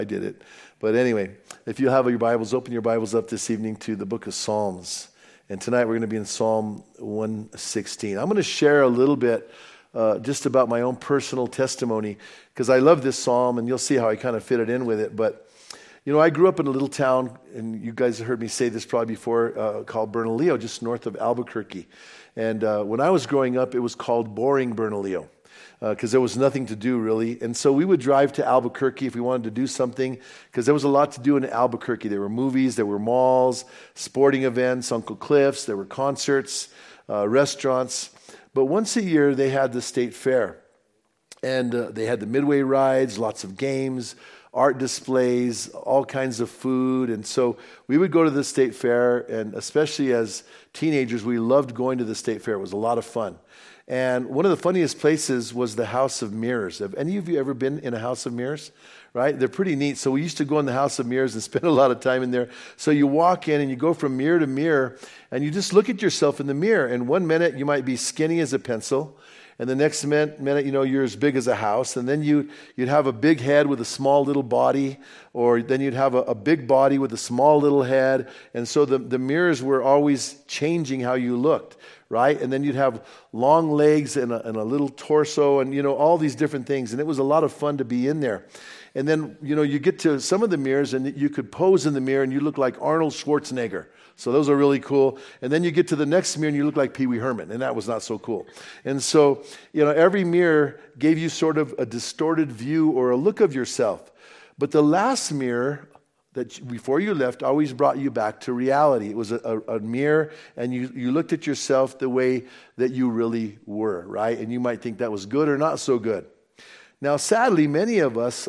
I did it. But anyway, if you have your Bibles, open your Bibles up this evening to the book of Psalms. And tonight we're going to be in Psalm 116. I'm going to share a little bit just about my own personal testimony, because I love this psalm, and you'll see how I kind of fit it in with it. But, you know, I grew up in a little town, and you guys have heard me say this probably before, called Bernalillo, just north of Albuquerque. And when I was growing up, it was called Boring Bernalillo, because there was nothing to do, really. And so we would drive to Albuquerque if we wanted to do something, because there was a lot to do in Albuquerque. There were movies, there were malls, sporting events, Uncle Cliff's, there were concerts, restaurants. But once a year, they had the state fair. And they had the midway rides, lots of games, art displays, all kinds of food. And so we would go to the state fair, and especially as teenagers, we loved going to the state fair. It was a lot of fun. And one of the funniest places was the House of Mirrors. Have any of you ever been in a House of Mirrors? Right? They're pretty neat. So we used to go in the House of Mirrors and spend a lot of time in there. So you walk in and you go from mirror to mirror, and you just look at yourself in the mirror. And 1 minute you might be skinny as a pencil, and the next minute, you know, you're as big as a house. And then you'd have a big head with a small little body, or then you'd have a big body with a small little head. And so the mirrors were always changing how you looked, right? And then you'd have long legs and a little torso, and, you know, all these different things. And it was a lot of fun to be in there. And then, you know, you get to some of the mirrors, and you could pose in the mirror, and you look like Arnold Schwarzenegger. So those are really cool. And then you get to the next mirror, and you look like Pee Wee Herman, and that was not so cool. And so, you know, every mirror gave you sort of a distorted view or a look of yourself. But the last mirror that before you left always brought you back to reality. It was a mirror, and you looked at yourself the way that you really were, right? And you might think that was good or not so good. Now, sadly, many of us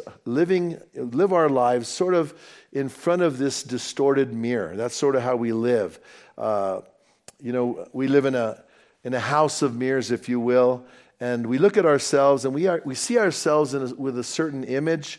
live our lives sort of in front of this distorted mirror. That's sort of how we live. You know, we live in a house of mirrors, if you will, and we look at ourselves, and we see ourselves with a certain image.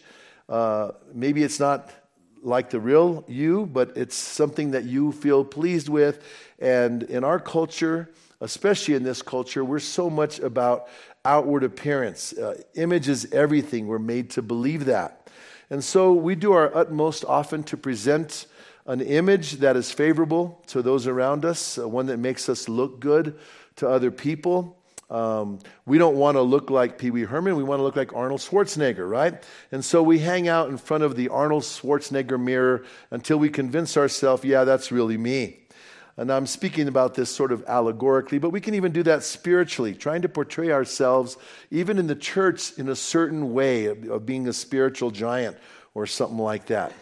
Maybe it's not like the real you, but it's something that you feel pleased with. And in our culture, especially in this culture, we're so much about outward appearance. Image is everything. We're made to believe that. And so we do our utmost often to present an image that is favorable to those around us, one that makes us look good to other people. We don't want to look like Pee Wee Herman. We want to look like Arnold Schwarzenegger, right? And so we hang out in front of the Arnold Schwarzenegger mirror until we convince ourselves, yeah, that's really me. And I'm speaking about this sort of allegorically, but we can even do that spiritually, trying to portray ourselves, even in the church, in a certain way of being a spiritual giant or something like that.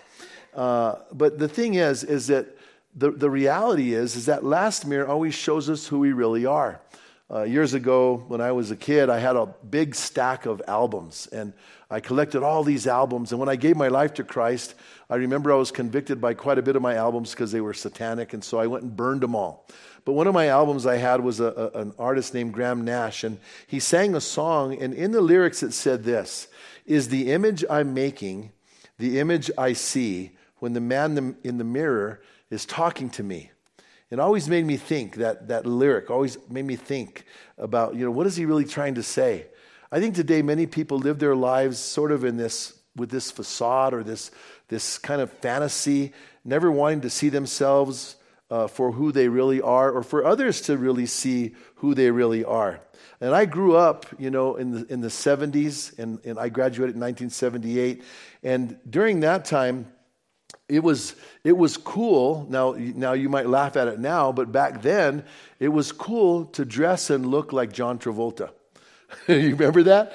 But the thing is that the reality is that last mirror always shows us who we really are. Years ago, when I was a kid, I had a big stack of albums, and I collected all these albums. And when I gave my life to Christ, I remember I was convicted by quite a bit of my albums because they were satanic, and so I went and burned them all. But one of my albums I had was an artist named Graham Nash, and he sang a song, and in the lyrics it said this: "Is the image I'm making the image I see when the man in the mirror is talking to me?" It always made me think, that lyric always made me think about, you know, what is he really trying to say? I think today many people live their lives sort of with this facade or this kind of fantasy, never wanting to see themselves for who they really are, or for others to really see who they really are. And I grew up, you know, in the 70s, and I graduated in 1978, and during that time, it was cool. Now you might laugh at it now, but back then it was cool to dress and look like John Travolta. You remember that?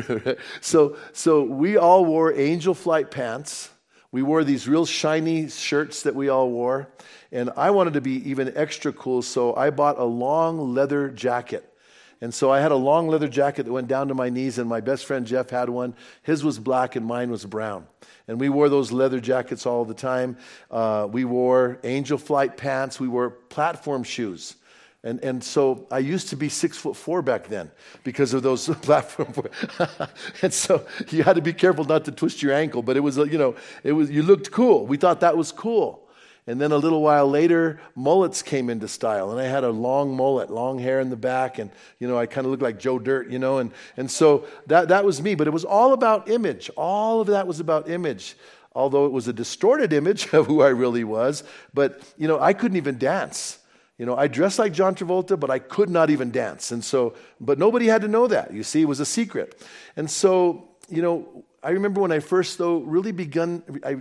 So we all wore Angel Flight pants. We wore these real shiny shirts that we all wore, and I wanted to be even extra cool, so I bought a long leather jacket. And so I had a long leather jacket that went down to my knees, and my best friend Jeff had one. His was black and mine was brown. And we wore those leather jackets all the time. We wore Angel Flight pants. We wore platform shoes. And so I used to be 6'4" back then because of those platform. And so you had to be careful not to twist your ankle. But it was, you looked cool. We thought that was cool. And then a little while later, mullets came into style. And I had a long mullet, long hair in the back. And, I kind of looked like Joe Dirt, And so that was me. But it was all about image. All of that was about image. although it was a distorted image of who I really was. But, I couldn't even dance. I dressed like John Travolta, but I could not even dance. And so, but nobody had to know that. You see, it was a secret. And so, I remember when I first, though, really began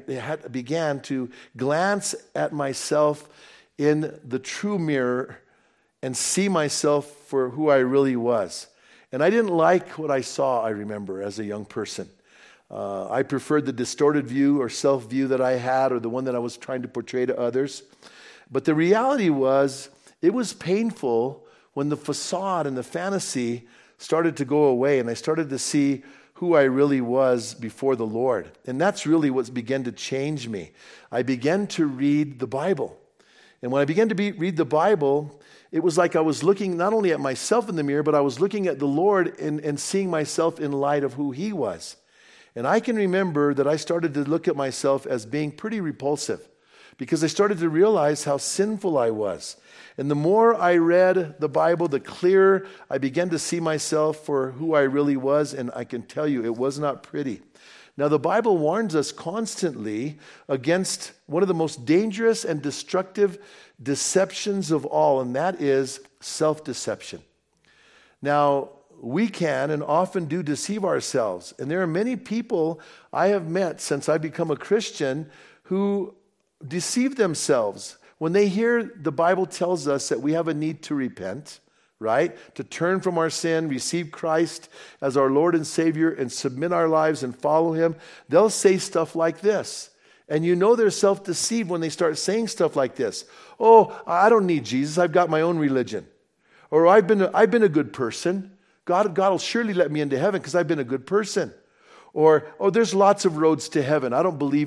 to glance at myself in the true mirror and see myself for who I really was. And I didn't like what I saw, I remember, as a young person. I preferred the distorted view or self-view that I had, or the one that I was trying to portray to others. But the reality was, it was painful when the facade and the fantasy started to go away, and I started to see who I really was before the Lord. And that's really what began to change me. I began to read the Bible. And when I began to read the Bible, it was like I was looking not only at myself in the mirror, but I was looking at the Lord and seeing myself in light of who He was. And I can remember that I started to look at myself as being pretty repulsive, because I started to realize how sinful I was. And the more I read the Bible, the clearer I began to see myself for who I really was. And I can tell you, it was not pretty. Now, the Bible warns us constantly against one of the most dangerous and destructive deceptions of all, and that is self-deception. Now, we can and often do deceive ourselves. And there are many people I have met since I've become a Christian who deceive themselves. When they hear the Bible tells us that we have a need to repent, right? To turn from our sin, receive Christ as our Lord and Savior, and submit our lives and follow Him, they'll say stuff like this. And they're self-deceived when they start saying stuff like this. Oh, I don't need Jesus. I've got my own religion. Or I've been a good person. God will surely let me into heaven because I've been a good person. Or, there's lots of roads to heaven. I don't believe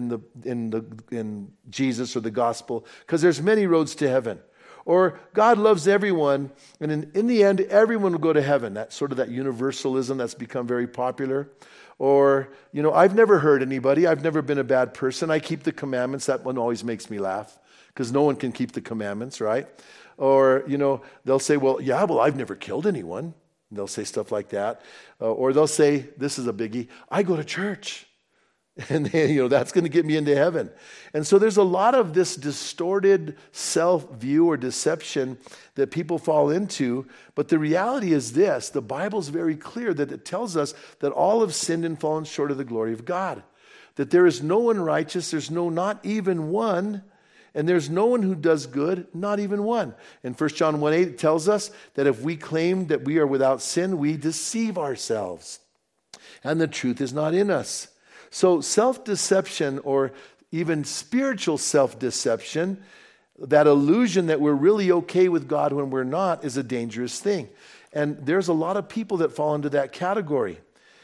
in Jesus or the gospel because there's many roads to heaven. Or God loves everyone, and in the end, everyone will go to heaven. That's sort of that universalism that's become very popular. Or, I've never hurt anybody. I've never been a bad person. I keep the commandments. That one always makes me laugh because no one can keep the commandments, right? Or, they'll say, I've never killed anyone. And they'll say stuff like that. Or they'll say, this is a biggie, I go to church. And that's going to get me into heaven. And so there's a lot of this distorted self-view or deception that people fall into. But the reality is this: the Bible's very clear that it tells us that all have sinned and fallen short of the glory of God. That there is no one righteous, there's not even one. And there's no one who does good, not even one. In 1 John 1:8, it tells us that if we claim that we are without sin, we deceive ourselves. And the truth is not in us. So self-deception, or even spiritual self-deception, that illusion that we're really okay with God when we're not, is a dangerous thing. And there's a lot of people that fall into that category.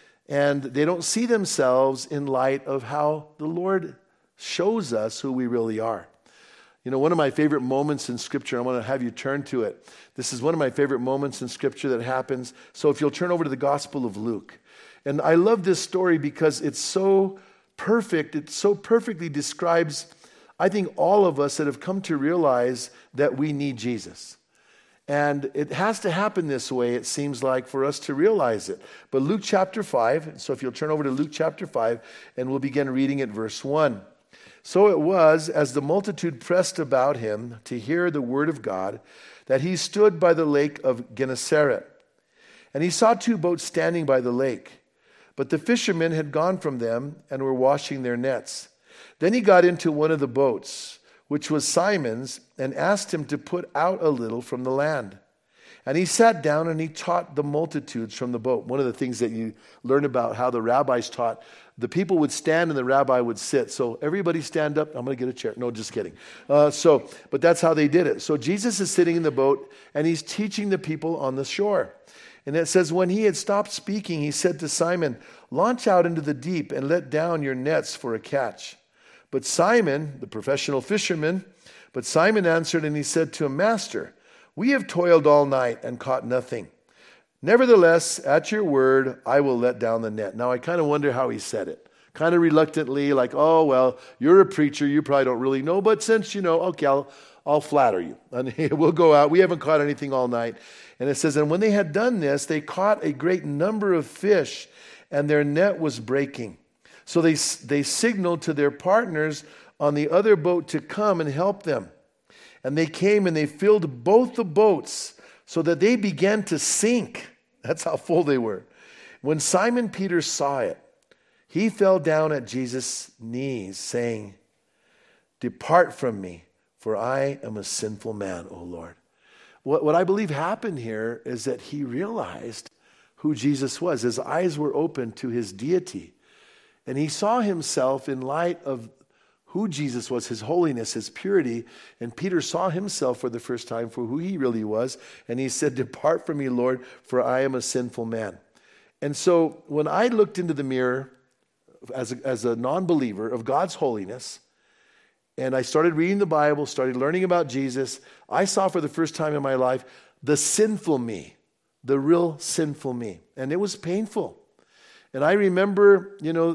And they don't see themselves in light of how the Lord shows us who we really are. One of my favorite moments in Scripture, I want to have you turn to it. This is one of my favorite moments in Scripture that happens. So if you'll turn over to the Gospel of Luke. And I love this story because it's so perfect. It so perfectly describes, I think, all of us that have come to realize that we need Jesus. And it has to happen this way, it seems like, for us to realize it. But Luke chapter 5, so if you'll turn over to Luke chapter 5, and we'll begin reading at verse 1. So it was, as the multitude pressed about him to hear the word of God, that he stood by the lake of Gennesaret. And he saw 2 boats standing by the lake. But the fishermen had gone from them and were washing their nets. Then he got into one of the boats, which was Simon's, and asked him to put out a little from the land. And he sat down and he taught the multitudes from the boat. One of the things that you learn about how the rabbis taught, the people would stand and the rabbi would sit. So everybody stand up. I'm going to get a chair. No, just kidding. But that's how they did it. So Jesus is sitting in the boat and he's teaching the people on the shore. And it says, when he had stopped speaking, he said to Simon, launch out into the deep and let down your nets for a catch. But Simon, the professional fisherman, answered and he said to him, Master, we have toiled all night and caught nothing. Nevertheless, at your word, I will let down the net. Now, I kind of wonder how he said it. Kind of reluctantly, like, oh, well, you're a preacher. You probably don't really know. But since you know, okay, I'll flatter you. And we'll go out. We haven't caught anything all night. And it says, and when they had done this, they caught a great number of fish, and their net was breaking. So they signaled to their partners on the other boat to come and help them. And they came and they filled both the boats so that they began to sink. That's how full they were. When Simon Peter saw it, he fell down at Jesus' knees, saying, "Depart from me, for I am a sinful man, O Lord." What I believe happened here is that he realized who Jesus was. His eyes were open to his deity. And he saw himself in light of who Jesus was, his holiness, his purity. And Peter saw himself for the first time for who he really was. And he said, "Depart from me, Lord, for I am a sinful man." And so when I looked into the mirror as a non-believer of God's holiness, and I started reading the Bible, started learning about Jesus, I saw for the first time in my life the sinful me, the real sinful me. And it was painful. And I remember,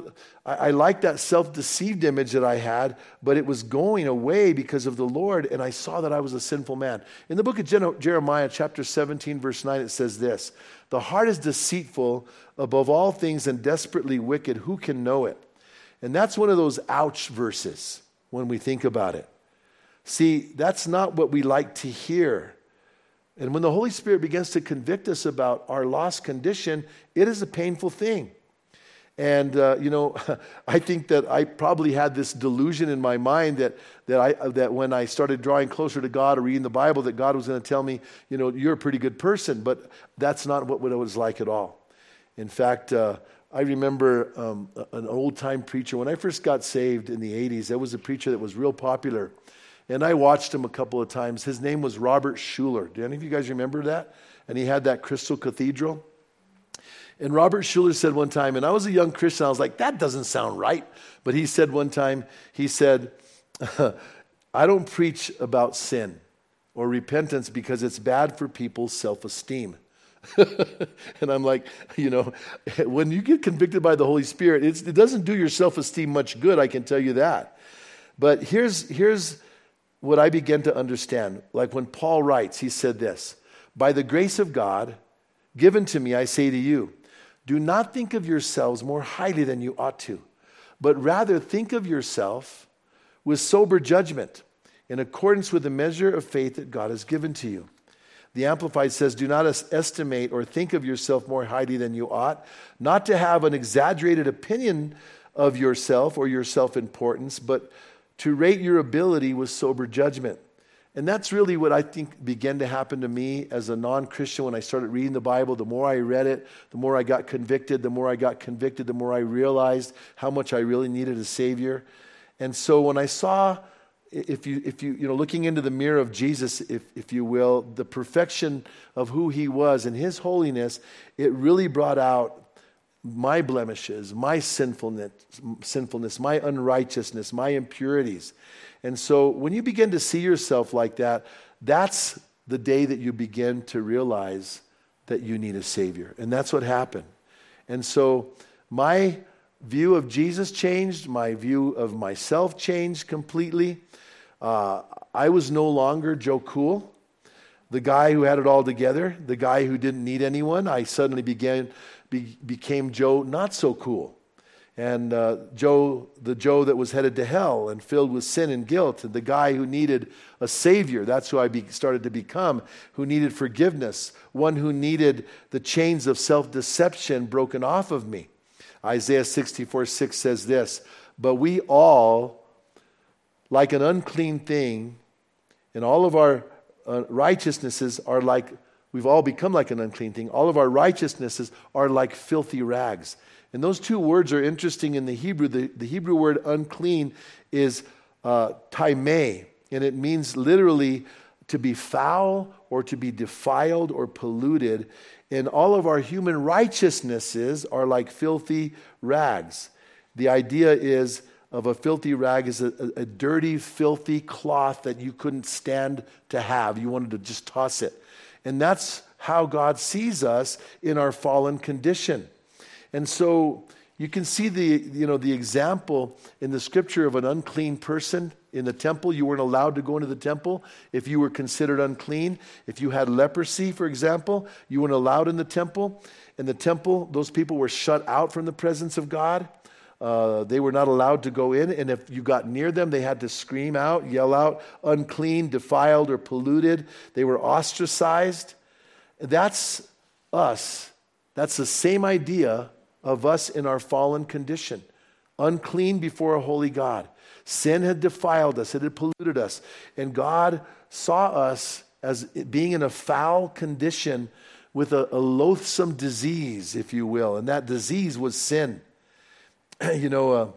I liked that self-deceived image that I had, but it was going away because of the Lord, and I saw that I was a sinful man. In the book of Jeremiah, chapter 17, verse 9, it says this: "The heart is deceitful above all things and desperately wicked. Who can know it?" And that's one of those ouch verses when we think about it. See, that's not what we like to hear. And when the Holy Spirit begins to convict us about our lost condition, it is a painful thing. And, I think that I probably had this delusion in my mind that when I started drawing closer to God or reading the Bible, that God was going to tell me, you're a pretty good person. But that's not what it was like at all. In fact, I remember an old-time preacher. When I first got saved in the 80s, there was a preacher that was real popular. And I watched him a couple of times. His name was Robert Schuller. Do any of you guys remember that? And he had that Crystal Cathedral. And Robert Schuller said one time, and I was a young Christian, I was like, that doesn't sound right. But he said one time, "I don't preach about sin or repentance because it's bad for people's self-esteem." And I'm like, when you get convicted by the Holy Spirit, it doesn't do your self-esteem much good, I can tell you that. But here's what I began to understand. Like when Paul writes, he said this: "By the grace of God given to me, I say to you, do not think of yourselves more highly than you ought to, but rather think of yourself with sober judgment, in accordance with the measure of faith that God has given to you." The Amplified says, "Do not estimate or think of yourself more highly than you ought, not to have an exaggerated opinion of yourself or your self-importance, but to rate your ability with sober judgment." And that's really what I think began to happen to me as a non-Christian when I started reading the Bible. The more I read it, the more I got convicted. The more I got convicted, the more I realized how much I really needed a Savior. And so when I saw, if you looking into the mirror of Jesus, if you will, the perfection of who he was and his holiness, it really brought out my blemishes, my sinfulness, my unrighteousness, my impurities. And so when you begin to see yourself like that, that's the day that you begin to realize that you need a Savior. And that's what happened. And so my view of Jesus changed. My view of myself changed completely. I was no longer Joe Cool, the guy who had it all together, the guy who didn't need anyone. I suddenly became Joe Not So Cool. And the Joe that was headed to hell and filled with sin and guilt, and the guy who needed a Savior. That's who I started to become, who needed forgiveness, one who needed the chains of self-deception broken off of me. Isaiah 64:6 says this: "But we all, like an unclean thing, and all of our righteousnesses are like," we've all become like an unclean thing. "All of our righteousnesses are like filthy rags." And those two words are interesting in the Hebrew. The Hebrew word unclean is taimeh, and it means literally to be foul or to be defiled or polluted. And all of our human righteousnesses are like filthy rags. The idea is of a filthy rag is a dirty, filthy cloth that you couldn't stand to have. You wanted to just toss it. And that's how God sees us in our fallen condition. And so you can see the example in the scripture of an unclean person in the temple. You weren't allowed to go into the temple if you were considered unclean. If you had leprosy, for example, you weren't allowed in the temple. In the temple, those people were shut out from the presence of God. They were not allowed to go in, and if you got near them, they had to scream out, yell out, unclean, defiled, or polluted. They were ostracized. That's us. That's the same idea of us in our fallen condition. Unclean before a holy God. Sin had defiled us. It had polluted us. And God saw us as being in a foul condition with a loathsome disease, if you will. And that disease was sin. This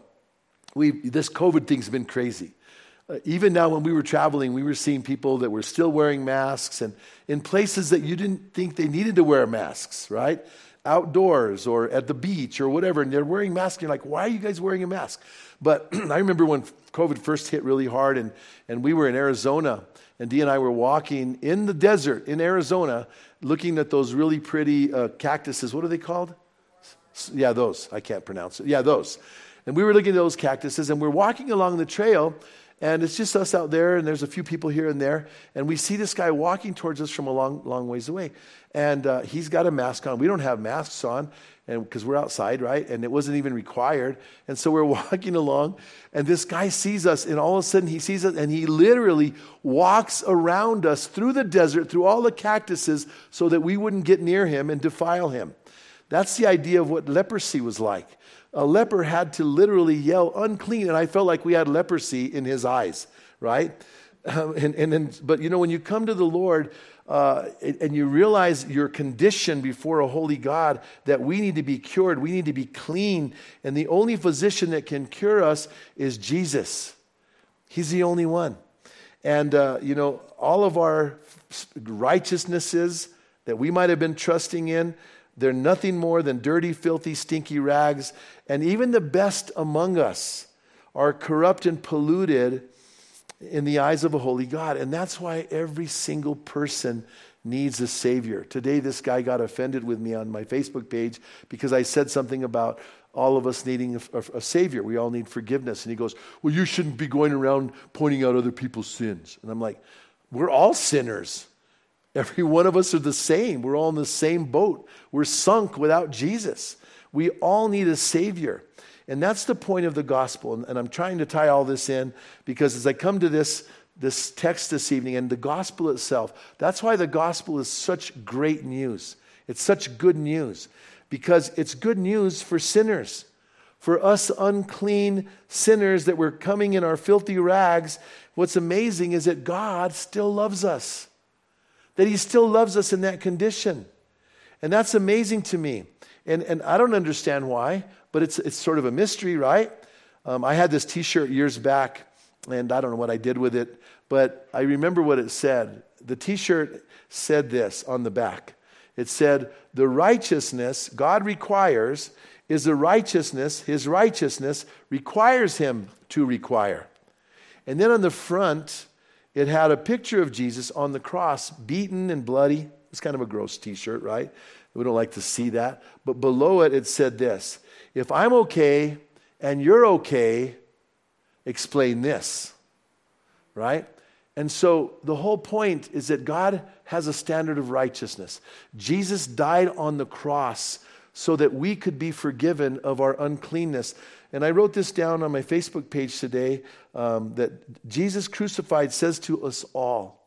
COVID thing's been crazy. Even now when we were traveling, we were seeing people that were still wearing masks and in places that you didn't think they needed to wear masks, right? Outdoors or at the beach or whatever, and they're wearing masks. And you're like, why are you guys wearing a mask? But I remember when COVID first hit really hard and we were in Arizona, and Dee and I were walking in the desert in Arizona looking at those really pretty cactuses. What are they called? Yeah, those. I can't pronounce it. Yeah, those. And we were looking at those cactuses, and we're walking along the trail, and it's just us out there, and there's a few people here and there, and we see this guy walking towards us from a long ways away. And he's got a mask on. We don't have masks on because we're outside, right? And it wasn't even required. And so we're walking along, and this guy sees us, and all of a sudden he sees us, and he literally walks around us through the desert, through all the cactuses, so that we wouldn't get near him and defile him. That's the idea of what leprosy was like. A leper had to literally yell, unclean, and I felt like we had leprosy in his eyes, right? But when you come to the Lord and you realize your condition before a holy God, that we need to be cured, we need to be clean, and the only physician that can cure us is Jesus. He's the only one. And, all of our righteousnesses that we might have been trusting in, they're nothing more than dirty, filthy, stinky rags. And even the best among us are corrupt and polluted in the eyes of a holy God. And that's why every single person needs a Savior. Today, this guy got offended with me on my Facebook page because I said something about all of us needing a Savior. We all need forgiveness. And he goes, well, you shouldn't be going around pointing out other people's sins. And I'm like, we're all sinners. Every one of us are the same. We're all in the same boat. We're sunk without Jesus. We all need a Savior. And that's the point of the gospel. And I'm trying to tie all this in because as I come to this text this evening and the gospel itself, that's why the gospel is such great news. It's such good news because it's good news for sinners. For us unclean sinners that we're coming in our filthy rags, what's amazing is that God still loves us. That he still loves us in that condition. And that's amazing to me. And I don't understand why, but it's sort of a mystery, right? I had this t-shirt years back, and I don't know what I did with it, but I remember what it said. The t-shirt said this on the back. It said, the righteousness God requires is the righteousness, his righteousness requires him to require. And then on the front, it had a picture of Jesus on the cross, beaten and bloody. It's kind of a gross t-shirt, right? We don't like to see that. But below it, it said this, if I'm okay and you're okay, explain this, right? And so the whole point is that God has a standard of righteousness. Jesus died on the cross so that we could be forgiven of our uncleanness. And I wrote this down on my Facebook page today, that Jesus crucified says to us all,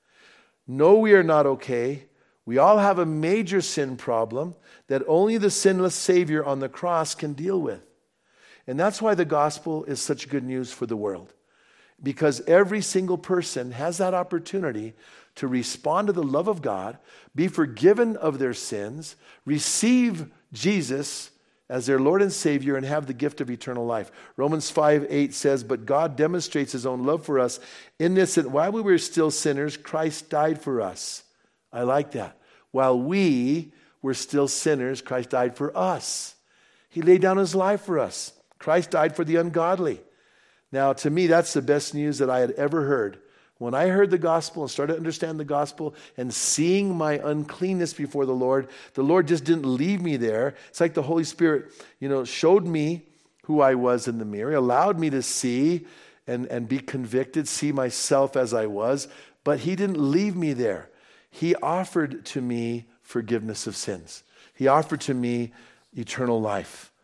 no, we are not okay. We all have a major sin problem that only the sinless Savior on the cross can deal with. And that's why the gospel is such good news for the world. Because every single person has that opportunity to respond to the love of God, be forgiven of their sins, receive Jesus as their Lord and Savior, and have the gift of eternal life. Romans 5:8 says, but God demonstrates his own love for us in this, that while we were still sinners, Christ died for us. I like that. While we were still sinners, Christ died for us. He laid down his life for us. Christ died for the ungodly. Now, to me, that's the best news that I had ever heard. When I heard the gospel and started to understand the gospel and seeing my uncleanness before the Lord just didn't leave me there. It's like the Holy Spirit, showed me who I was in the mirror, allowed me to see and be convicted, see myself as I was, but he didn't leave me there. He offered to me forgiveness of sins. He offered to me eternal life.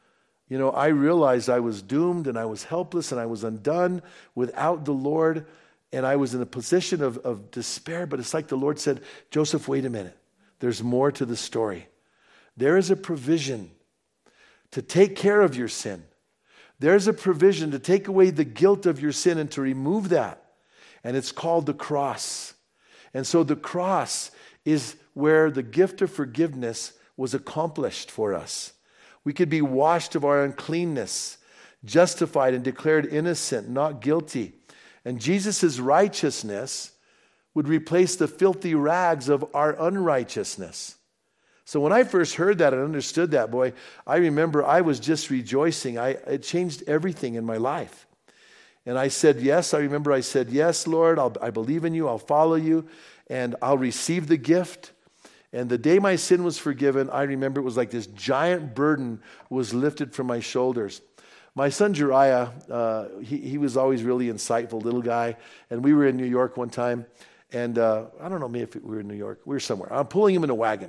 I realized I was doomed and I was helpless and I was undone without the Lord, and I was in a position of despair. But it's like the Lord said, Joseph, wait a minute. There's more to the story. There is a provision to take care of your sin. There's a provision to take away the guilt of your sin and to remove that. And it's called the cross. And so the cross is where the gift of forgiveness was accomplished for us. We could be washed of our uncleanness, justified and declared innocent, not guilty. And Jesus' righteousness would replace the filthy rags of our unrighteousness. So when I first heard that and understood that, boy, I remember I was just rejoicing. It changed everything in my life. And I said yes. I remember I said, yes, Lord, I believe in you. I'll follow you. And I'll receive the gift. And the day my sin was forgiven, I remember it was like this giant burden was lifted from my shoulders. My son Jeriah, he was always really insightful, little guy. And we were in New York one time. And I don't know, maybe if we were in New York. We were somewhere. I'm pulling him in a wagon.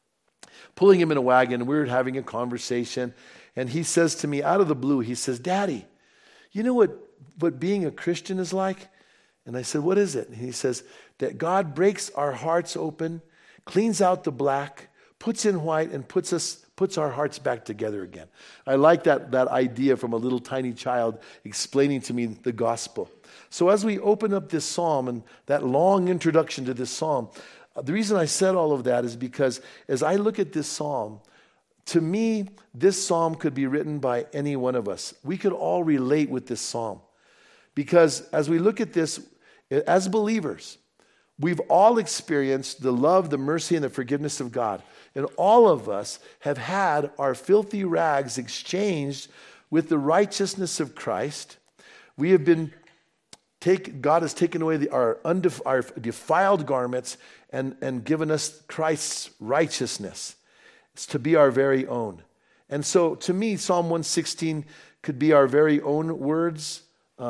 And we were having a conversation. And he says to me out of the blue, he says, Daddy, you know what being a Christian is like? And I said, what is it? And he says, that God breaks our hearts open, cleans out the black, puts in white, and puts our hearts back together again. I like that idea from a little tiny child explaining to me the gospel. So as we open up this psalm and that long introduction to this psalm, the reason I said all of that is because as I look at this psalm, to me, this psalm could be written by any one of us. We could all relate with this psalm. Because as we look at this, as believers, we've all experienced the love, the mercy, and the forgiveness of God. And all of us have had our filthy rags exchanged with the righteousness of Christ. We have been God has taken away our defiled garments and given us Christ's righteousness. It's to be our very own. And so to me, Psalm 116 could be our very own words.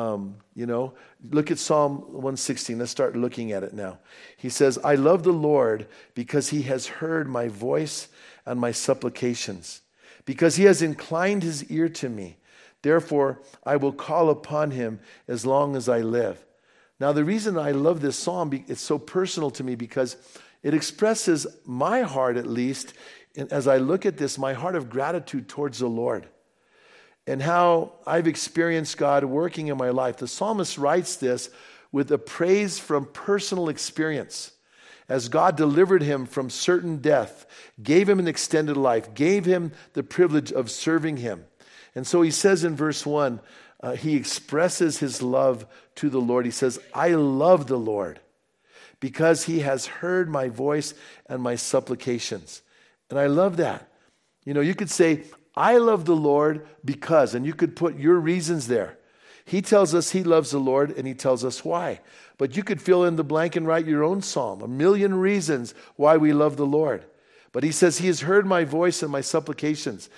Look at Psalm 116. Let's start looking at it now. He says, I love the Lord because he has heard my voice and my supplications, because he has inclined his ear to me. Therefore, I will call upon him as long as I live. Now, the reason I love this psalm, it's so personal to me because it expresses my heart, at least, and as I look at this, my heart of gratitude towards the Lord and how I've experienced God working in my life. The psalmist writes this with a praise from personal experience, as God delivered him from certain death, gave him an extended life, gave him the privilege of serving him. And so he says in verse 1, he expresses his love to the Lord. He says, I love the Lord because he has heard my voice and my supplications. And I love that. You could say, I love the Lord because, and you could put your reasons there. He tells us he loves the Lord and he tells us why. But you could fill in the blank and write your own psalm, 1,000,000 reasons why we love the Lord. But he says he has heard my voice and my supplications.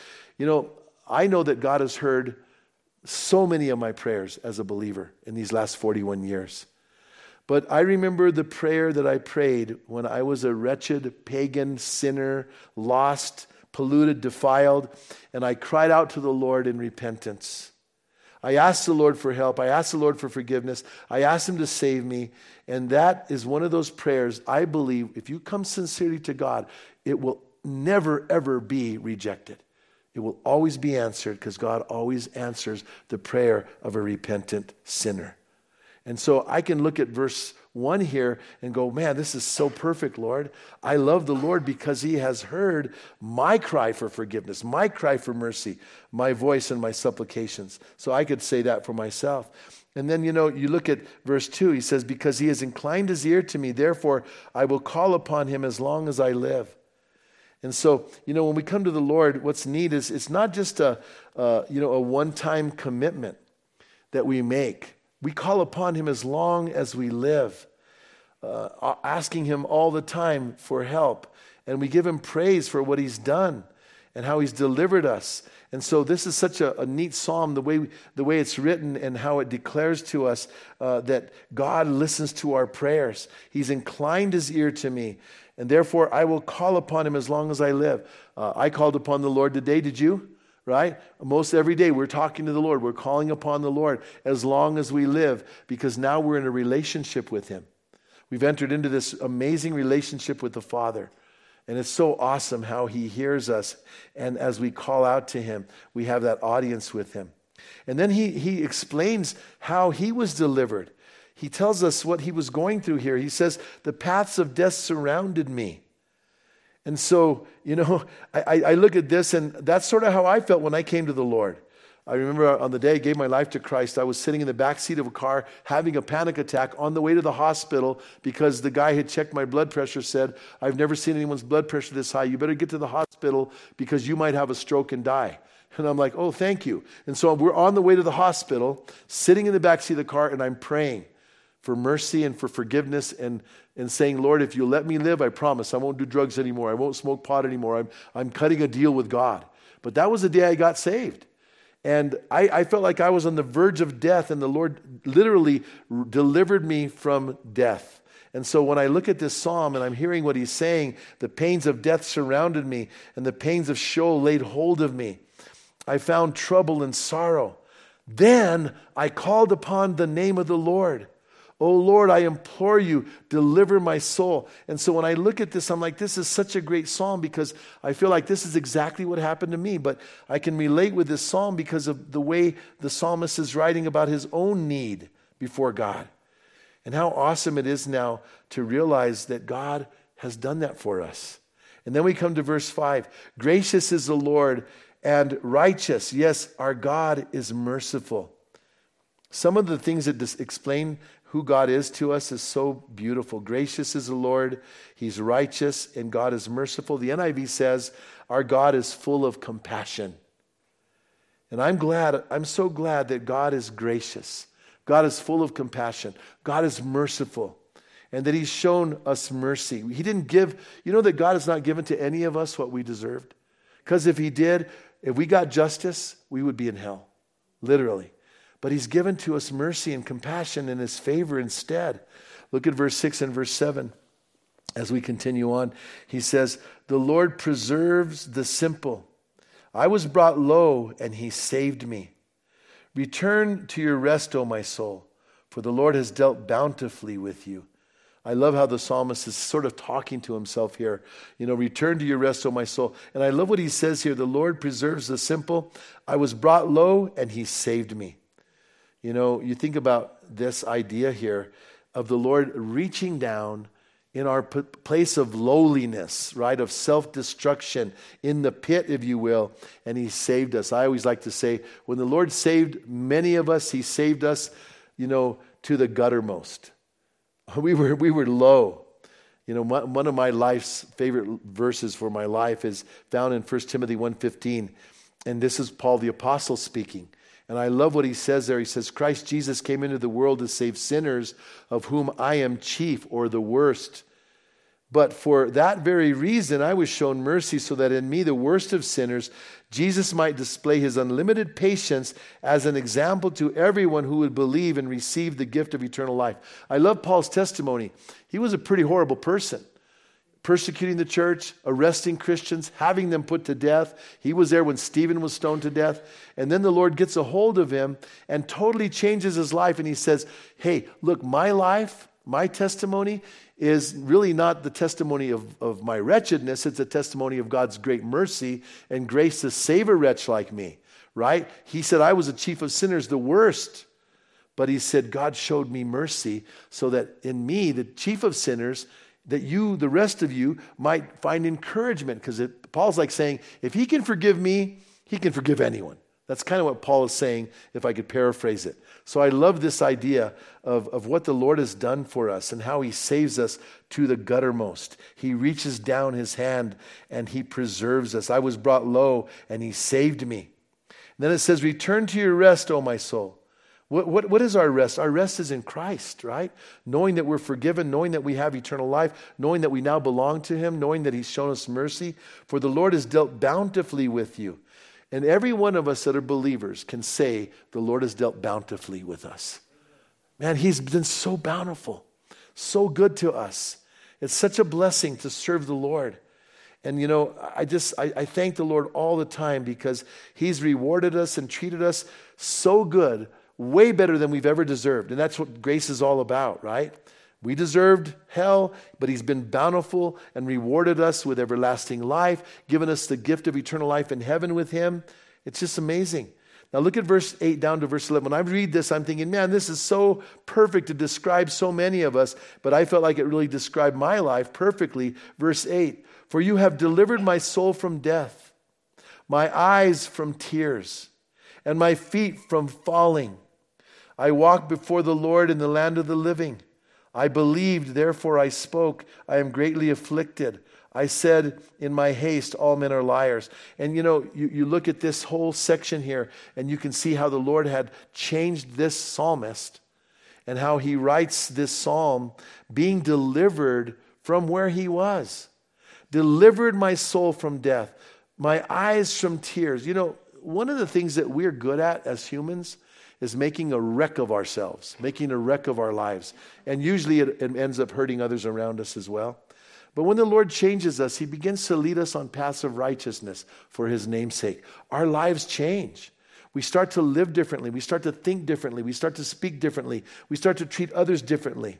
I know that God has heard so many of my prayers as a believer in these last 41 years. But I remember the prayer that I prayed when I was a wretched pagan sinner, lost, polluted, defiled, and I cried out to the Lord in repentance. I asked the Lord for help. I asked the Lord for forgiveness. I asked him to save me. And that is one of those prayers I believe if you come sincerely to God, it will never, ever be rejected. It will always be answered because God always answers the prayer of a repentant sinner. And so I can look at verse 1 here and go, man, this is so perfect, Lord. I love the Lord because he has heard my cry for forgiveness, my cry for mercy, my voice and my supplications. So I could say that for myself. And then, you look at verse 2. He says, because he has inclined his ear to me, therefore I will call upon him as long as I live. And so, when we come to the Lord, what's neat is it's not just a one-time commitment that we make. We call upon him as long as we live, asking him all the time for help. And we give him praise for what he's done and how he's delivered us. And so this is such a neat psalm, the way it's written and how it declares to us that God listens to our prayers. He's inclined his ear to me. And therefore, I will call upon him as long as I live. I called upon the Lord today. Did you? right? Most every day we're talking to the Lord. We're calling upon the Lord as long as we live, because now we're in a relationship with him. We've entered into this amazing relationship with the Father. And it's so awesome how he hears us. And as we call out to him, we have that audience with him. And then he explains how he was delivered. He tells us what he was going through here. He says, the paths of death surrounded me. And so, I look at this, and that's sort of how I felt when I came to the Lord. I remember on the day I gave my life to Christ, I was sitting in the back seat of a car having a panic attack on the way to the hospital because the guy had checked my blood pressure, said, I've never seen anyone's blood pressure this high. You better get to the hospital because you might have a stroke and die. And I'm like, oh, thank you. And so we're on the way to the hospital, sitting in the back seat of the car, and I'm praying for mercy and for forgiveness and saying, Lord, if you let me live, I promise I won't do drugs anymore. I won't smoke pot anymore. I'm cutting a deal with God. But that was the day I got saved. And I felt like I was on the verge of death, and the Lord literally delivered me from death. And so when I look at this psalm and I'm hearing what he's saying, the pains of death surrounded me, and the pains of Sheol laid hold of me. I found trouble and sorrow. Then I called upon the name of the Lord. Oh Lord, I implore you, deliver my soul. And so when I look at this, I'm like, this is such a great psalm because I feel like this is exactly what happened to me. But I can relate with this psalm because of the way the psalmist is writing about his own need before God. And how awesome it is now to realize that God has done that for us. And then we come to verse 5. Gracious is the Lord and righteous. Yes, our God is merciful. Some of the things that explain who God is to us is so beautiful. Gracious is the Lord. He's righteous and God is merciful. The NIV says our God is full of compassion. And I'm so glad that God is gracious. God is full of compassion. God is merciful. And that he's shown us mercy. He didn't give, that God has not given to any of us what we deserved. Because if he did, if we got justice, we would be in hell. Literally. But he's given to us mercy and compassion and his favor instead. Look at verse 6 and verse 7. As we continue on, he says, the Lord preserves the simple. I was brought low and he saved me. Return to your rest, O my soul, for the Lord has dealt bountifully with you. I love how the psalmist is sort of talking to himself here. Return to your rest, O my soul. And I love what he says here. The Lord preserves the simple. I was brought low and he saved me. You think about this idea here of the Lord reaching down in our place of lowliness, right, of self-destruction, in the pit, if you will, and he saved us. I always like to say, when the Lord saved many of us, he saved us, to the guttermost. We were low. One of my life's favorite verses for my life is found in 1 Timothy 1:15, and this is Paul the Apostle speaking. And I love what he says there. He says, Christ Jesus came into the world to save sinners, of whom I am chief, or the worst. But for that very reason, I was shown mercy, so that in me, the worst of sinners, Jesus might display his unlimited patience as an example to everyone who would believe and receive the gift of eternal life. I love Paul's testimony. He was a pretty horrible person. Persecuting the church, arresting Christians, having them put to death. He was there when Stephen was stoned to death. And then the Lord gets a hold of him and totally changes his life. And he says, hey, look, my life, my testimony is really not the testimony of my wretchedness. It's a testimony of God's great mercy and grace to save a wretch like me, right? He said, I was a chief of sinners, the worst. But he said, God showed me mercy so that in me, the chief of sinners, that you, the rest of you, might find encouragement. Because Paul's like saying, if he can forgive me, he can forgive anyone. That's kind of what Paul is saying, if I could paraphrase it. So I love this idea of what the Lord has done for us and how he saves us to the guttermost. He reaches down his hand and he preserves us. I was brought low and he saved me. And then it says, return to your rest, O my soul. What is our rest? Our rest is in Christ, right? Knowing that we're forgiven, knowing that we have eternal life, knowing that we now belong to him, knowing that he's shown us mercy. For the Lord has dealt bountifully with you. And every one of us that are believers can say, the Lord has dealt bountifully with us. Man, he's been so bountiful, so good to us. It's such a blessing to serve the Lord. And I thank the Lord all the time because he's rewarded us and treated us so good, way better than we've ever deserved. And that's what grace is all about, right? We deserved hell, but he's been bountiful and rewarded us with everlasting life, given us the gift of eternal life in heaven with him. It's just amazing. Now look at verse 8 down to verse 11. When I read this, I'm thinking, man, this is so perfect to describe so many of us, but I felt like it really described my life perfectly. Verse 8, for you have delivered my soul from death, my eyes from tears, and my feet from falling. I walk before the Lord in the land of the living. I believed, therefore I spoke. I am greatly afflicted. I said in my haste, all men are liars. And you look at this whole section here, and you can see how the Lord had changed this psalmist and how he writes this psalm being delivered from where he was. Delivered my soul from death, my eyes from tears. One of the things that we're good at as humans is making a wreck of ourselves, making a wreck of our lives. And usually it ends up hurting others around us as well. But when the Lord changes us, he begins to lead us on paths of righteousness for his name's sake. Our lives change. We start to live differently. We start to think differently. We start to speak differently. We start to treat others differently.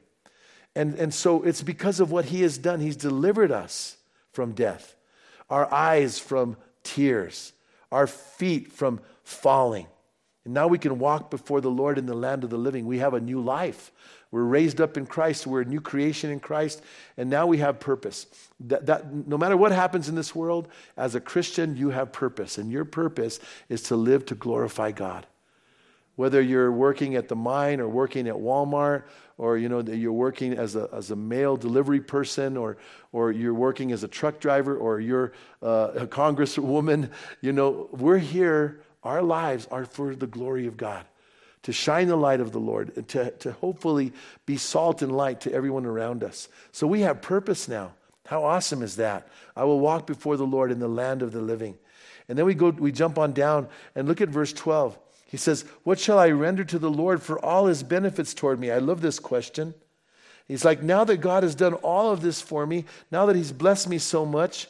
And so it's because of what he has done. He's delivered us from death, our eyes from tears, our feet from falling. And now we can walk before the Lord in the land of the living. We have a new life. We're raised up in Christ. We're a new creation in Christ. And now we have purpose. That no matter what happens in this world, as a Christian, you have purpose. And your purpose is to live to glorify God. Whether you're working at the mine or working at Walmart, or you're working as a mail delivery person, or you're working as a truck driver, or you're a congresswoman, we're here. Our lives are for the glory of God, to shine the light of the Lord, and to hopefully be salt and light to everyone around us. So we have purpose now. How awesome is that? I will walk before the Lord in the land of the living. And then we jump on down and look at verse 12. He says, what shall I render to the Lord for all his benefits toward me? I love this question. He's like, now that God has done all of this for me, now that he's blessed me so much,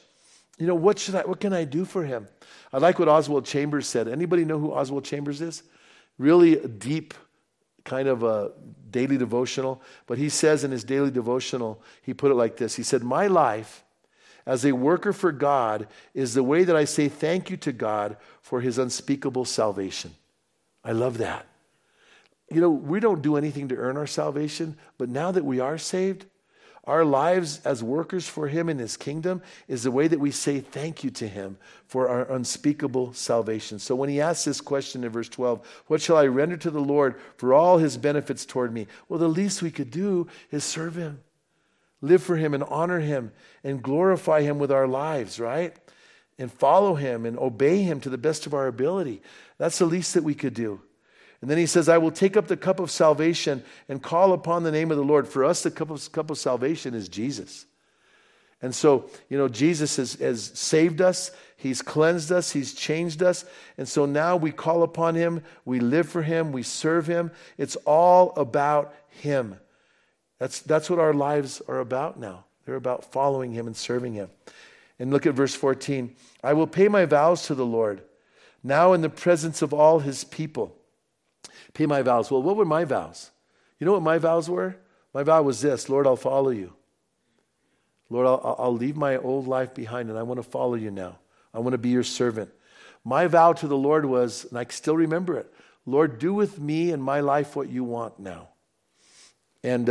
what can I do for him? I like what Oswald Chambers said. Anybody know who Oswald Chambers is? Really a deep kind of a daily devotional. But he says in his daily devotional, he put it like this. He said, my life as a worker for God is the way that I say thank you to God for his unspeakable salvation. I love that. We don't do anything to earn our salvation, but now that we are saved, our lives as workers for him in his kingdom is the way that we say thank you to him for our unspeakable salvation. So when he asks this question in verse 12, what shall I render to the Lord for all his benefits toward me? Well, the least we could do is serve him, live for him and honor him and glorify him with our lives, right? And follow him and obey him to the best of our ability. That's the least that we could do. And then he says, I will take up the cup of salvation and call upon the name of the Lord. For us, the cup of salvation is Jesus. And so, Jesus has saved us. He's cleansed us. He's changed us. And so now we call upon him. We live for him. We serve him. It's all about him. That's what our lives are about now. They're about following him and serving him. And look at verse 14. I will pay my vows to the Lord, now in the presence of all his people. Pay my vows. Well, what were my vows? You know what my vows were? My vow was this: Lord, I'll follow you. Lord, I'll leave my old life behind and I want to follow you now. I want to be your servant. My vow to the Lord was, and I still remember it, Lord, do with me and my life what you want now. And,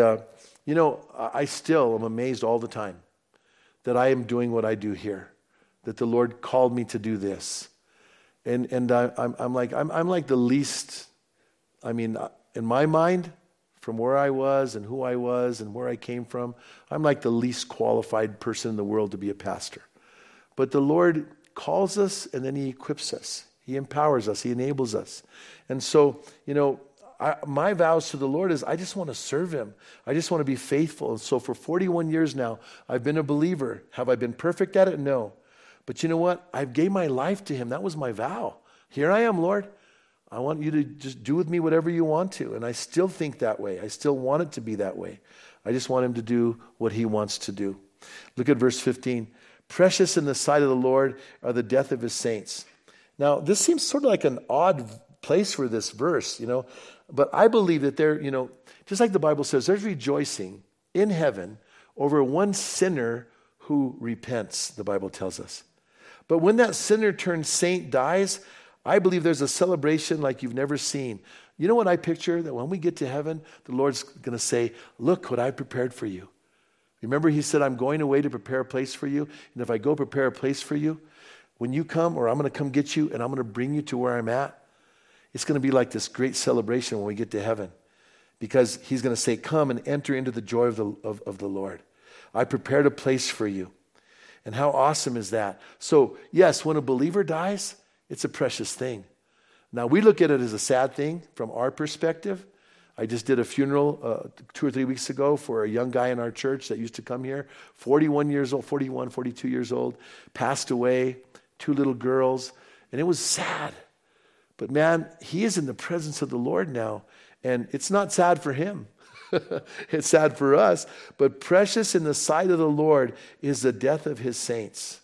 I still am amazed all the time that I am doing what I do here, that the Lord called me to do this. And I'm like the least, in my mind, from where I was and who I was and where I came from, I'm like the least qualified person in the world to be a pastor. But the Lord calls us and then he equips us. He empowers us. He enables us. And so, my vows to the Lord is I just want to serve him. I just want to be faithful. And so for 41 years now, I've been a believer. Have I been perfect at it? No. But you know what? I gave my life to him. That was my vow. Here I am, Lord. I want you to just do with me whatever you want to. And I still think that way. I still want it to be that way. I just want him to do what he wants to do. Look at verse 15. Precious in the sight of the Lord are the death of his saints. Now, this seems sort of like an odd place for this verse, but I believe that there, just like the Bible says, there's rejoicing in heaven over one sinner who repents, the Bible tells us. But when that sinner turned saint dies, I believe there's a celebration like you've never seen. You know what I picture? That when we get to heaven, the Lord's going to say, look what I prepared for you. Remember, he said, I'm going away to prepare a place for you. And if I go prepare a place for you, when you come, or I'm going to come get you, and I'm going to bring you to where I'm at, it's going to be like this great celebration when we get to heaven. Because he's going to say, come and enter into the joy of the Lord. I prepared a place for you. And how awesome is that? So, yes, when a believer dies, it's a precious thing. Now, we look at it as a sad thing from our perspective. I just did a funeral 2 or 3 weeks ago for a young guy in our church that used to come here, 41 years old, 41, 42 years old, passed away, 2 little girls, and it was sad. But man, he is in the presence of the Lord now, and it's not sad for him. It's sad for us, but precious in the sight of the Lord is the death of his saints.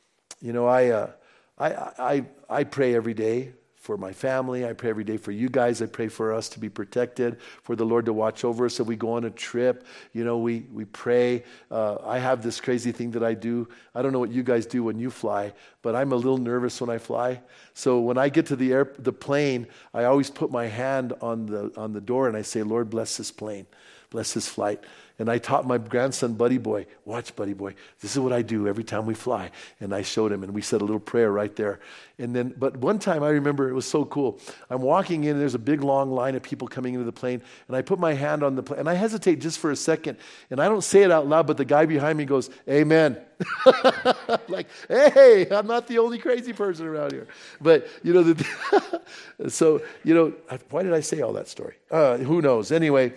I pray every day for my family. I pray every day for you guys. I pray for us to be protected, for the Lord to watch over us. If we go on a trip, we pray. I have this crazy thing that I do. I don't know what you guys do when you fly, but I'm a little nervous when I fly. So when I get to the plane, I always put my hand on the door and I say, Lord, bless this plane. Bless this flight. And I taught my grandson, Buddy Boy, watch Buddy Boy. This is what I do every time we fly. And I showed him, and we said a little prayer right there. But one time I remember it was so cool. I'm walking in, and there's a big long line of people coming into the plane, and I put my hand on the plane, and I hesitate just for a second, and I don't say it out loud, but the guy behind me goes, Amen. Like, hey, I'm not the only crazy person around here. But, so, why did I say all that story? Who knows? Anyway,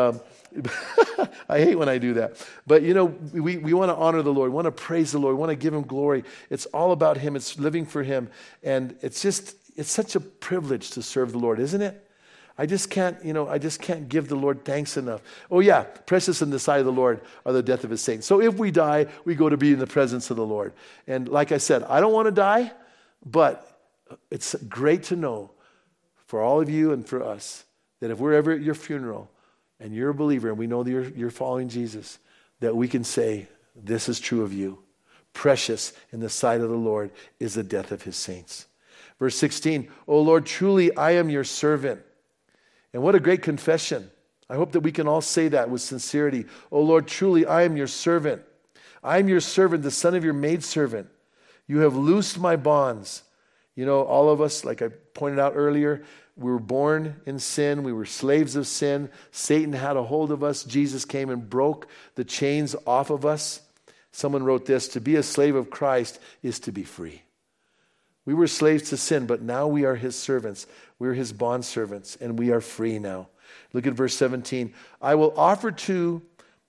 I hate when I do that. But, we want to honor the Lord, we want to praise the Lord, we want to give him glory. It's all about him. It's living for him. And it's such a privilege to serve the Lord, isn't it? I just can't give the Lord thanks enough. Oh yeah, precious in the sight of the Lord are the death of his saints. So if we die, we go to be in the presence of the Lord. And like I said, I don't want to die, but it's great to know for all of you and for us that if we're ever at your funeral and you're a believer and we know that you're following Jesus, that we can say, this is true of you. Precious in the sight of the Lord is the death of his saints. Verse 16, O Lord, truly I am your servant. And what a great confession. I hope that we can all say that with sincerity. O Lord, truly I am your servant. I am your servant, the son of your maidservant. You have loosed my bonds. All of us, like I pointed out earlier, we were born in sin. We were slaves of sin. Satan had a hold of us. Jesus came and broke the chains off of us. Someone wrote this, to be a slave of Christ is to be free. We were slaves to sin, but now we are his servants. We're his bondservants, and we are free now. Look at verse 17. I will offer to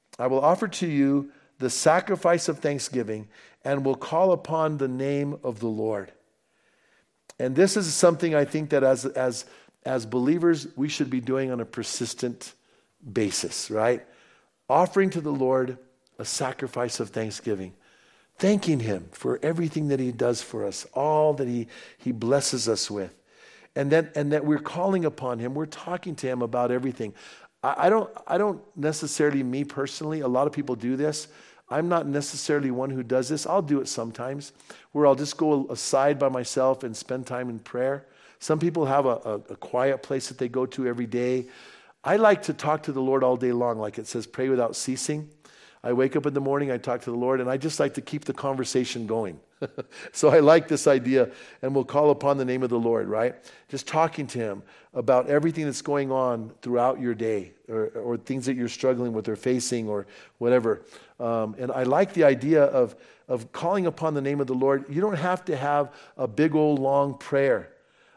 you the sacrifice of thanksgiving, and will call upon the name of the Lord. And this is something I think that as believers, we should be doing on a persistent basis, right? Offering to the Lord a sacrifice of thanksgiving. Thanking him for everything that he does for us, all that he blesses us with. And that we're calling upon him. We're talking to him about everything. I don't necessarily, me personally, a lot of people do this. I'm not necessarily one who does this. I'll do it sometimes, where I'll just go aside by myself and spend time in prayer. Some people have a quiet place that they go to every day. I like to talk to the Lord all day long, like it says, pray without ceasing. I wake up in the morning, I talk to the Lord, and I just like to keep the conversation going. So I like this idea, and we'll call upon the name of the Lord, right? Just talking to him about everything that's going on throughout your day, or things that you're struggling with or facing or whatever. And I like the idea of calling upon the name of the Lord. You don't have to have a big old long prayer.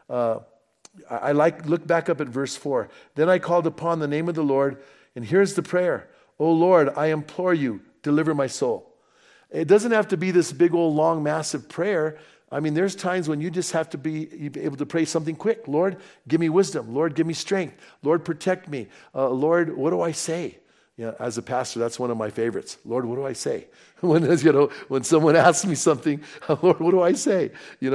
Look back up at verse 4. Then I called upon the name of the Lord, and here's the prayer. O Lord, I implore you, deliver my soul. It doesn't have to be this big old long massive prayer. I mean, there's times when you just have to be able to pray something quick. Lord, give me wisdom. Lord, give me strength. Lord, protect me. Lord, what do I say? Yeah, as a pastor, that's one of my favorites. Lord, what do I say? When someone asks me something, Lord, what do I say?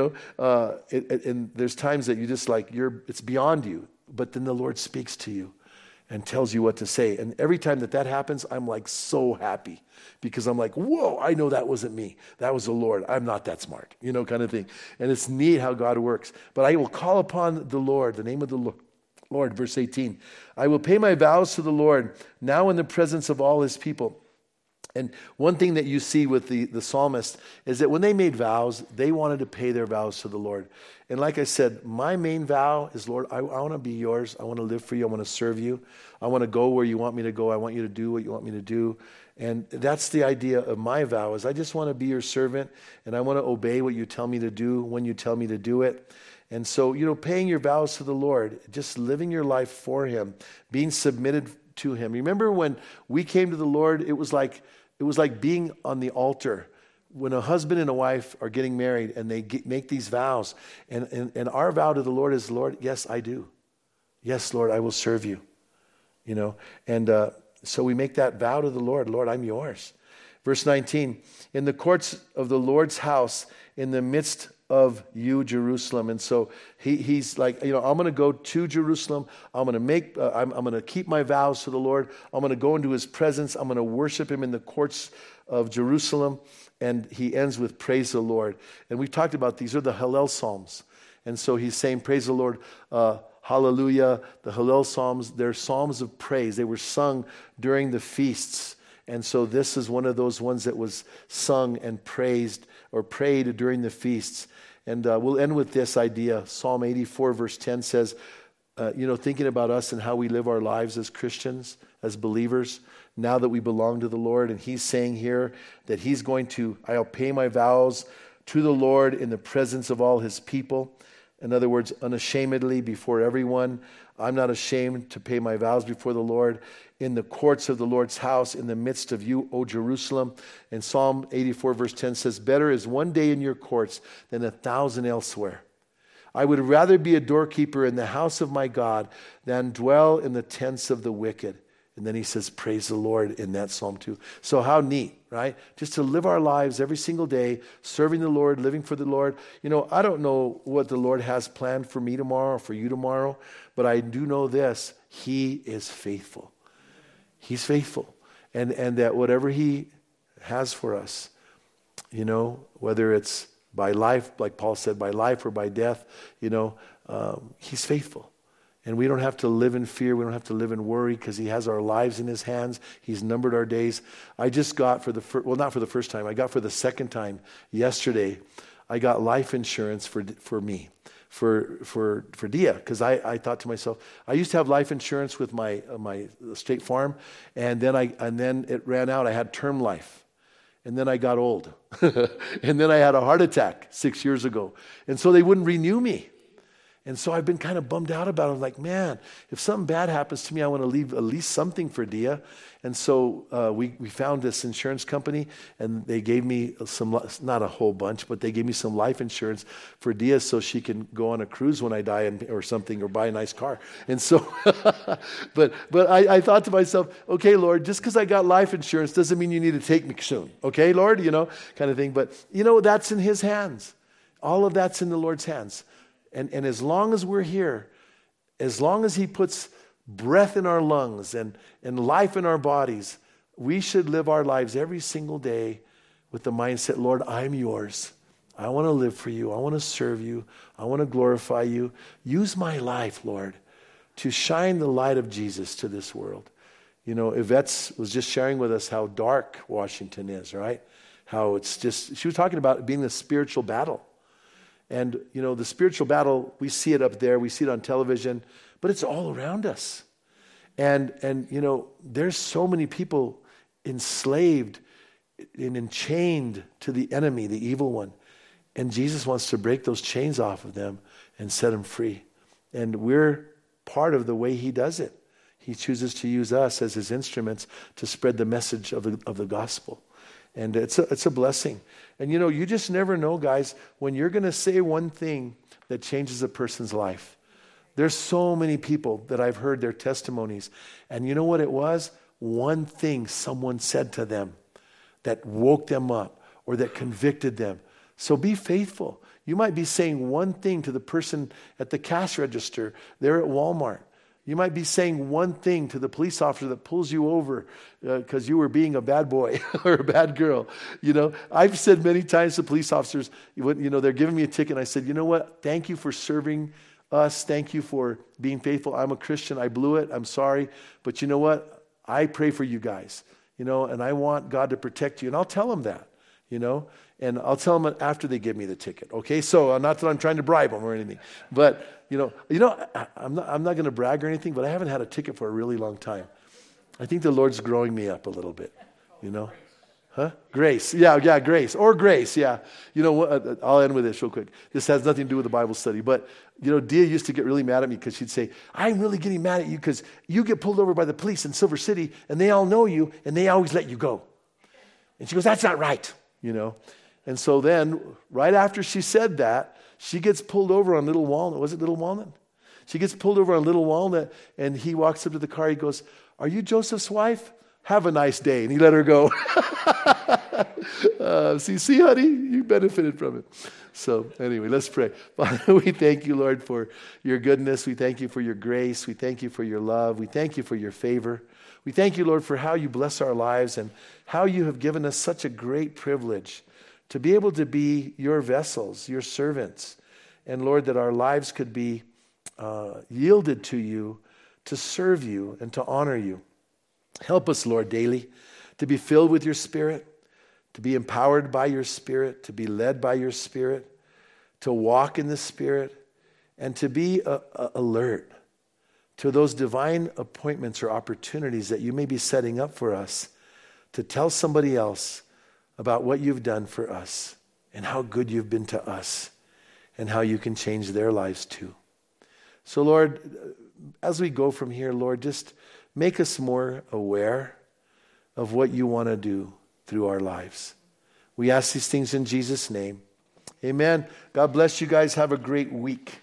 And there's times that you just it's beyond you, but then the Lord speaks to you and tells you what to say. And every time that happens, I'm so happy because I'm whoa, I know that wasn't me. That was the Lord. I'm not that smart, kind of thing. And it's neat how God works. But I will call upon the Lord, the name of the Lord, verse 18. I will pay my vows to the Lord now in the presence of all his people. And one thing that you see with the psalmist is that when they made vows, they wanted to pay their vows to the Lord. And like I said, my main vow is, Lord, I want to be yours. I want to live for you. I want to serve you. I want to go where you want me to go. I want you to do what you want me to do. And that's the idea of my vow, is I just want to be your servant, and I want to obey what you tell me to do when you tell me to do it. And so, paying your vows to the Lord, just living your life for him, being submitted to him. Remember when we came to the Lord, it was like being on the altar. When a husband and a wife are getting married and they make these vows, and our vow to the Lord is, Lord, yes, I do. Yes, Lord, I will serve you. And so we make that vow to the Lord. Lord, I'm yours. Verse 19, in the courts of the Lord's house, in the midst of you, Jerusalem. And so he's like, I'm going to go to Jerusalem. I'm going to keep my vows to the Lord. I'm going to go into his presence. I'm going to worship him in the courts of Jerusalem. And he ends with praise the Lord. And we've talked about these are the Hallel Psalms. And so he's saying, praise the Lord, hallelujah. The Hallel Psalms, they're psalms of praise. They were sung during the feasts. And so this is one of those ones that was sung and praised or prayed during the feasts. And we'll end with this idea. Psalm 84 verse 10 says, thinking about us and how we live our lives as Christians, as believers, now that we belong to the Lord. And he's saying here that I'll pay my vows to the Lord in the presence of all his people. In other words, unashamedly before everyone. I'm not ashamed to pay my vows before the Lord in the courts of the Lord's house, in the midst of you, O Jerusalem. And Psalm 84 verse 10 says, better is one day in your courts than 1,000 elsewhere. I would rather be a doorkeeper in the house of my God than dwell in the tents of the wicked. And then he says, praise the Lord in that psalm too. So how neat, right? Just to live our lives every single day, serving the Lord, living for the Lord. I don't know what the Lord has planned for me tomorrow or for you tomorrow, but I do know this. He is faithful. He's faithful. And that whatever he has for us, whether it's by life, like Paul said, by life or by death, he's faithful. And we don't have to live in fear. We don't have to live in worry because he has our lives in his hands. He's numbered our days. I just got not for the first time. I got for the second time yesterday. I got life insurance for me, for Dia, because I thought to myself, I used to have life insurance with my State Farm, and then it ran out. I had term life. And then I got old. And then I had a heart attack 6 years ago. And so they wouldn't renew me. And so I've been kind of bummed out about it. I'm like, man, if something bad happens to me, I want to leave at least something for Dia. And so we found this insurance company, and they gave me not a whole bunch, but they gave me some life insurance for Dia so she can go on a cruise when I die or something, or buy a nice car. And so, but I thought to myself, okay, Lord, just because I got life insurance doesn't mean you need to take me soon. Okay, Lord, kind of thing. But, that's in his hands. All of that's in the Lord's hands. And as long as we're here, as long as he puts breath in our lungs and life in our bodies, we should live our lives every single day with the mindset, Lord, I'm yours. I want to live for you. I want to serve you. I want to glorify you. Use my life, Lord, to shine the light of Jesus to this world. Yvette was just sharing with us how dark Washington is, right? How she was talking about it being a spiritual battle. And, the spiritual battle, we see it up there, we see it on television, but it's all around us. And there's so many people enslaved and enchained to the enemy, the evil one. And Jesus wants to break those chains off of them and set them free. And we're part of the way he does it. He chooses to use us as his instruments to spread the message of the gospel. And it's a blessing. And you just never know, guys, when you're going to say one thing that changes a person's life. There's so many people that I've heard their testimonies. And you know what it was? one thing someone said to them that woke them up or that convicted them. So be faithful. You might be saying one thing to the person at the cash register there at Walmart. You might be saying one thing to the police officer that pulls you over because you were being a bad boy or a bad girl. I've said many times to police officers, they're giving me a ticket, and I said, you know what? Thank you for serving us. Thank you for being faithful. I'm a Christian. I blew it. I'm sorry. But you know what? I pray for you guys, and I want God to protect you. And I'll tell them that, and I'll tell them after they give me the ticket. Okay. So not that I'm trying to bribe them or anything, but I'm not going to brag or anything, but I haven't had a ticket for a really long time. I think the Lord's growing me up a little bit, Huh? Grace. Yeah, grace. Or grace, yeah. I'll end with this real quick. This has nothing to do with the Bible study. But, Dia used to get really mad at me because she'd say, I'm really getting mad at you because you get pulled over by the police in Silver City and they all know you and they always let you go. And she goes, that's not right, And so then, right after she said that, she gets pulled over on Little Walnut. Was it Little Walnut? She gets pulled over on Little Walnut and he walks up to the car. He goes, are you Joseph's wife? Have a nice day. And he let her go. See, honey, you benefited from it. So anyway, let's pray. Father, we thank you, Lord, for your goodness. We thank you for your grace. We thank you for your love. We thank you for your favor. We thank you, Lord, for how you bless our lives and how you have given us such a great privilege to be able to be your vessels, your servants. And Lord, that our lives could be yielded to you, to serve you and to honor you. Help us, Lord, daily to be filled with your Spirit, to be empowered by your Spirit, to be led by your Spirit, to walk in the Spirit, and to be alert to those divine appointments or opportunities that you may be setting up for us to tell somebody else about what you've done for us and how good you've been to us and how you can change their lives too. So, Lord, as we go from here, Lord, just make us more aware of what you want to do through our lives. We ask these things in Jesus' name. Amen. God bless you guys. Have a great week.